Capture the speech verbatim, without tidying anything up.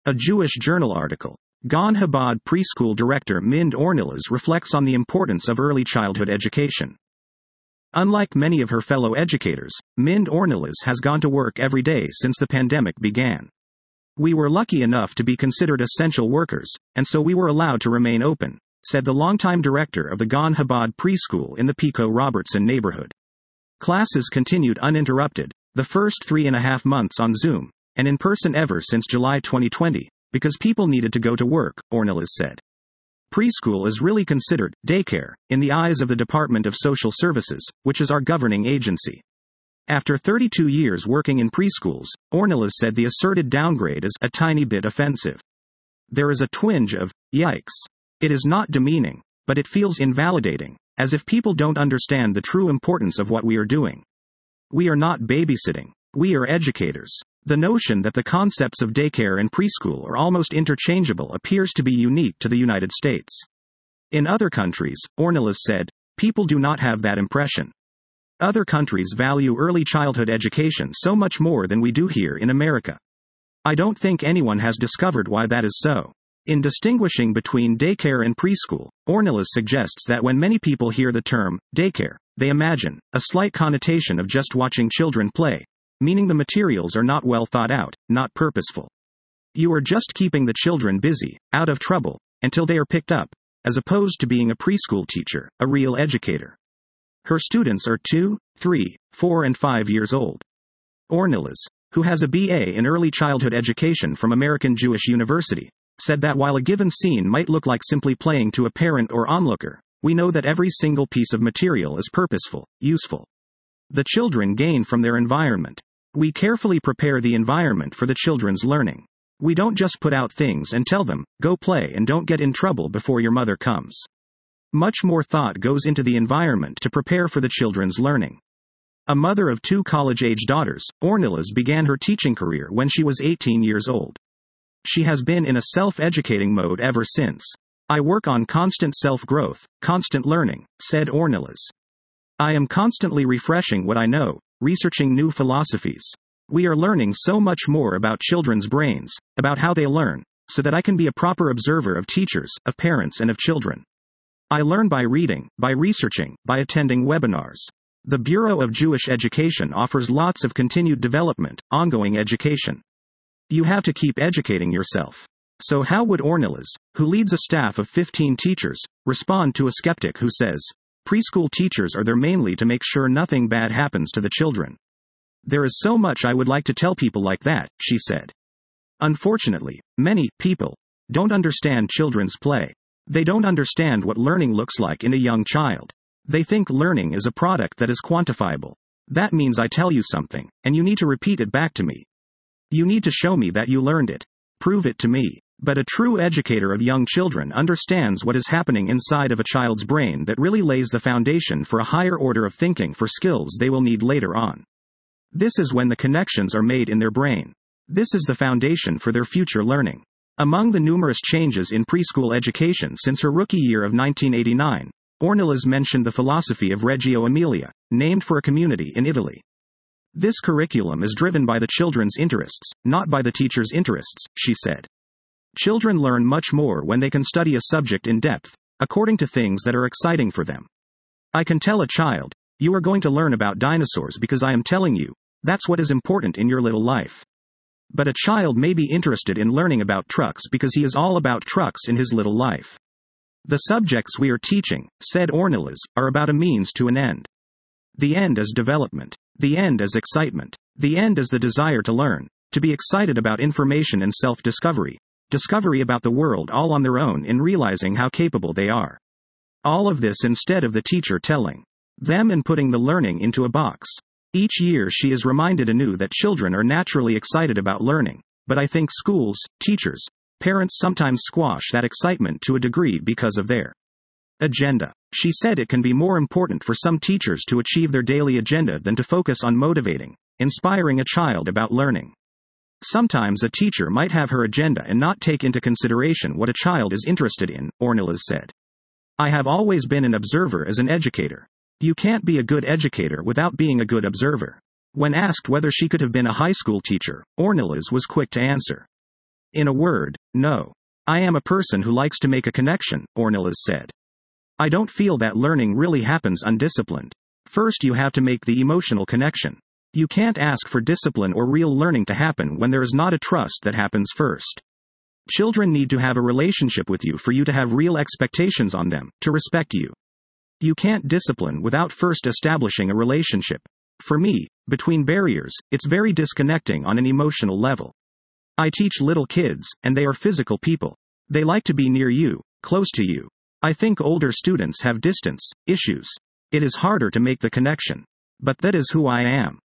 A Jewish Journal article. Gan Chabad preschool director Mind Ornelas reflects on the importance of early childhood education. Unlike many of her fellow educators, Mind Ornelas has gone to work every day since the pandemic began. We were lucky enough to be considered essential workers, and so we were allowed to remain open, said the longtime director of the Gan Chabad preschool in the Pico Robertson neighborhood. Classes continued uninterrupted, the first three and a half months on Zoom, and in person ever since July twenty twenty, because people needed to go to work, Ornelas said. Preschool is really considered daycare in the eyes of the Department of Social Services, which is our governing agency. After thirty-two years working in preschools, Ornelas said the asserted downgrade is a tiny bit offensive. There is a twinge of, yikes. It is not demeaning, but it feels invalidating, as if people don't understand the true importance of what we are doing. We are not babysitting. We are educators. The notion that the concepts of daycare and preschool are almost interchangeable appears to be unique to the United States. In other countries, Ornelas said, people do not have that impression. Other countries value early childhood education so much more than we do here in America. I don't think anyone has discovered why that is so. In distinguishing between daycare and preschool, Ornelas suggests that when many people hear the term daycare, they imagine a slight connotation of just watching children play, meaning the materials are not well thought out, not purposeful. You are just keeping the children busy, out of trouble, until they are picked up, as opposed to being a preschool teacher, a real educator. Her students are two, three, four and five years old. Ornelas, who has a B A in early childhood education from American Jewish University, said that while a given scene might look like simply playing to a parent or onlooker, we know that every single piece of material is purposeful, useful. The children gain from their environment. We carefully prepare the environment for the children's learning. We don't just put out things and tell them, go play and don't get in trouble before your mother comes. Much more thought goes into the environment to prepare for the children's learning. A mother of two college-age daughters, Ornelas began her teaching career when she was eighteen years old. She has been in a self-educating mode ever since. I work on constant self-growth, constant learning, said Ornelas. I am constantly refreshing what I know, researching new philosophies. We are learning so much more about children's brains, about how they learn, so that I can be a proper observer of teachers, of parents and of children. I learn by reading, by researching, by attending webinars. The Bureau of Jewish Education offers lots of continued development, ongoing education. You have to keep educating yourself. So how would Ornelas, who leads a staff of fifteen teachers, respond to a skeptic who says, preschool teachers are there mainly to make sure nothing bad happens to the children? There is so much I would like to tell people like that, she said. Unfortunately, many people don't understand children's play. They don't understand what learning looks like in a young child. They think learning is a product that is quantifiable. That means I tell you something, and you need to repeat it back to me. You need to show me that you learned it. Prove it to me. But a true educator of young children understands what is happening inside of a child's brain that really lays the foundation for a higher order of thinking for skills they will need later on. This is when the connections are made in their brain. This is the foundation for their future learning. Among the numerous changes in preschool education since her rookie year of nineteen eighty-nine, Ornelas mentioned the philosophy of Reggio Emilia, named for a community in Italy. This curriculum is driven by the children's interests, not by the teacher's interests, she said. Children learn much more when they can study a subject in depth, according to things that are exciting for them. I can tell a child, you are going to learn about dinosaurs because I am telling you, that's what is important in your little life. But a child may be interested in learning about trucks because he is all about trucks in his little life. The subjects we are teaching, said Ornelas, are about a means to an end. The end is development. The end is excitement. The end is the desire to learn, to be excited about information and self-discovery. Discovery about the world all on their own in realizing how capable they are. All of this instead of the teacher telling them and putting the learning into a box. Each year she is reminded anew that children are naturally excited about learning, but I think schools, teachers, parents sometimes squash that excitement to a degree because of their agenda. She said it can be more important for some teachers to achieve their daily agenda than to focus on motivating, inspiring a child about learning. Sometimes a teacher might have her agenda and not take into consideration what a child is interested in, Ornelas said. I have always been an observer as an educator. You can't be a good educator without being a good observer. When asked whether she could have been a high school teacher, Ornelas was quick to answer. In a word, no. I am a person who likes to make a connection, Ornelas said. I don't feel that learning really happens undisciplined. First, you have to make the emotional connection. You can't ask for discipline or real learning to happen when there is not a trust that happens first. Children need to have a relationship with you for you to have real expectations on them, to respect you. You can't discipline without first establishing a relationship. For me, between barriers, it's very disconnecting on an emotional level. I teach little kids, and they are physical people. They like to be near you, close to you. I think older students have distance issues. It is harder to make the connection. But that is who I am.